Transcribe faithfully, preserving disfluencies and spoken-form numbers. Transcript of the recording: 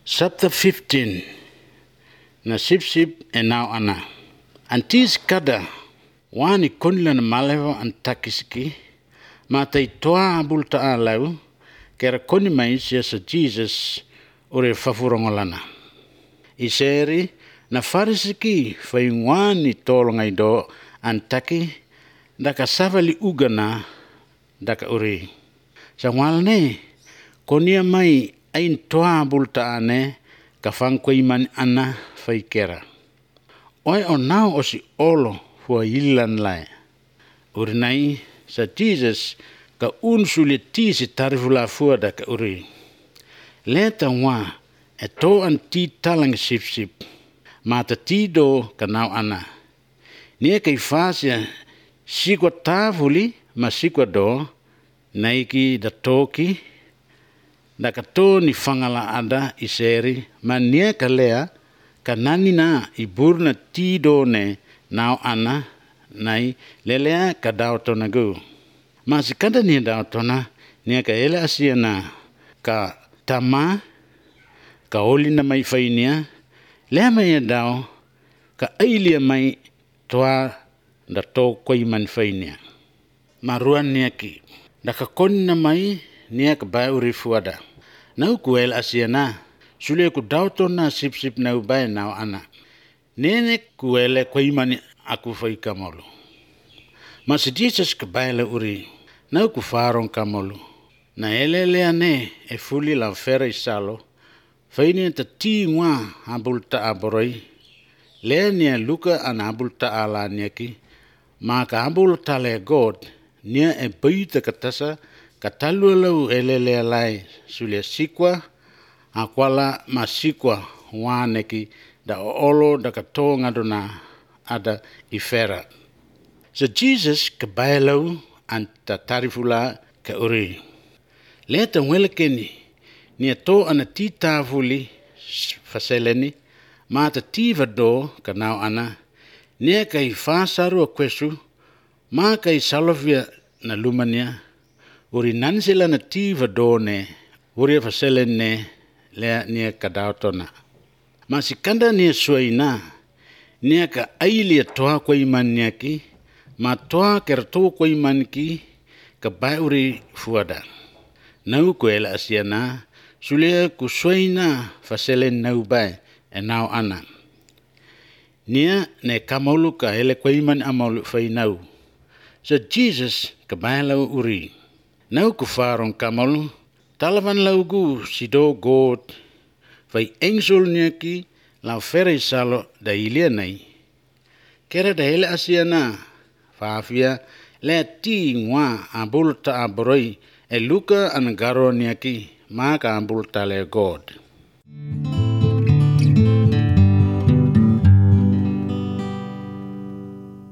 Chapter fifteen. Na sip-sip e nau ana. Antis kada wani konila na malewa antakisiki ma tai toa bulta a lau kera koni mai sia sa Jesus ore fafurongolana. Iseri na farisiki fai wani tolo ngai do antaki daka savali ugana daka uri. Sa walne konia mai ain toa bulta ane ka fangko iman ana fai kera. Oi o nao o si olo hua ilan lai. Urinai sa Jesus ka unsuli ti si tarifula fua da ka uri. Leta wa e to an ti talang sip sip. Mata ti do ka nao ana. Nia kei fasia sikwa tavuli ma sikwa do naiki da toki da ka to ni fangala ada iseri ma nia ka lea ka nani na iburna ti do ne nao ana nai lelea ka dao tona gu. Ma si kada nia dao tona nia ka ele asia na ka tama ka oli na mai fainia lea mai dao ka ailia mai toa da to koi man fainia. Ma ruan nia ki da ka koni na mai nia ka bai uri fuada. Nau kuel asia na sule ku dao tona sip sip nau bai nao ana. Nene kuele koi mani aku fai kamolu. Ma si Jesus ka bai le uri nau ku farong kamolu. Na ele lea ne e fuli la fera isalo. Faini ta ti ngwa habul ta aboroi. Lea nia luka an habul ta ala niaki. Ma ka habul ta le God nia e baita katasa katalua lau ele lea lai sulia sikwa akwala ma sikwa waneki da olo da kato ngadona ada ifera. So Jesus ka bai lau anta tarifula ka uri. Leta welekeni nia to ana ti tavuli faseleni ma ta ti vado ka nao ana nia kai fasaru kwesu ma kai salovia na lumania uri nansila na ti vado ne uri faselene lea nia ka dao tona. Ma si kanda nia suaina nia ka ailia toa kwa iman niaki ma toa kera to kwa iman ki ka bai uri fuada. Nau ko ela asiana sulia ku suaina faselen nau bai e nao ana. Nia ne kamolu ka ele kwa iman amalu fai nau. So Jesus ka bai lau uri. Nau ku farong kamolu talavan lau gu sido God fai angel niaki lau fere salo da ilia nai. Kera da ele asiana faafia le ti ngwa abul ta aboroi e luka an garo niaki ma ka ambul ta le God.